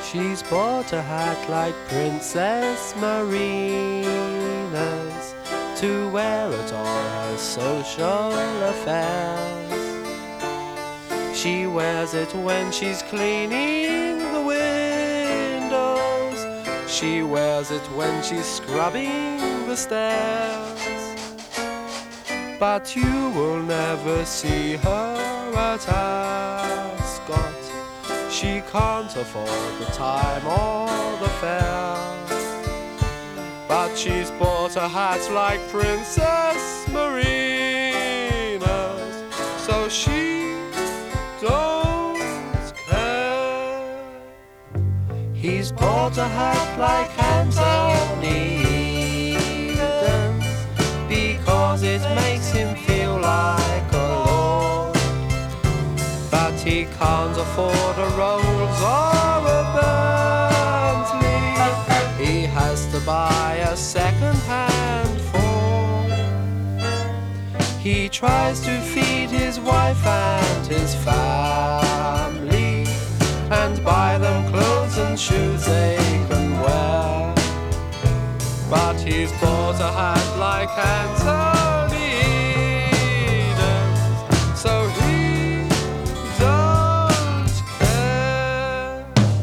She's bought a hat like Princess Marina's to wear at all her social affairs. She wears it when she's cleaning the windows. She wears it when she's scrubbing the stairs. But you will never see her at Ascot. She can't afford the time or the fare. But she's bought a hat like Princess Marina's, so she don't care. He's bought a hat like Anthony Eden's because it makes him feel like a lord. But he can't afford a Rolls or a Bentley. He has to buy a second-hand Ford. He tries to feed his wife and his family and buy them clothes and shoes they can wear. But he's bought a hat like Anthony Eden's, so he don't care.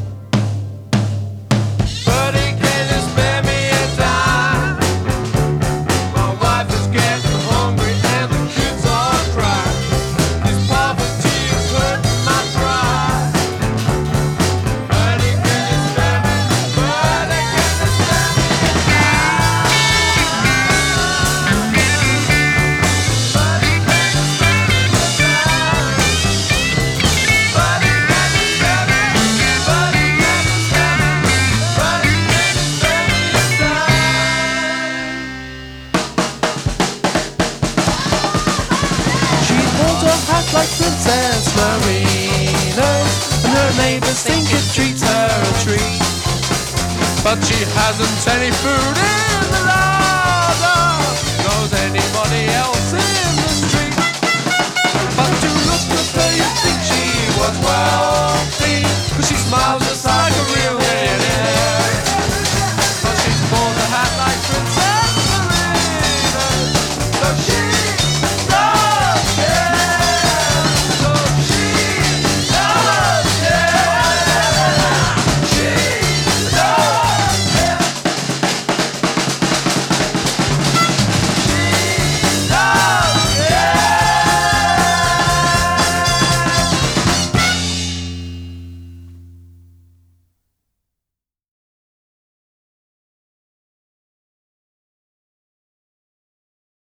But he can just spare me a dime. My wife is getting hungry and the kids are crying. This poverty is hurting my pride. But he can just spare me, but he can just spare me a dime. But he can just spare me a dime. But he can just spare me, but he can just spare me, but he can just spare me a dime. She's bought a hat like Princess Marina's, and her neighbors think it treats her a treat. But she hasn't any food in the larder. Knows anybody else in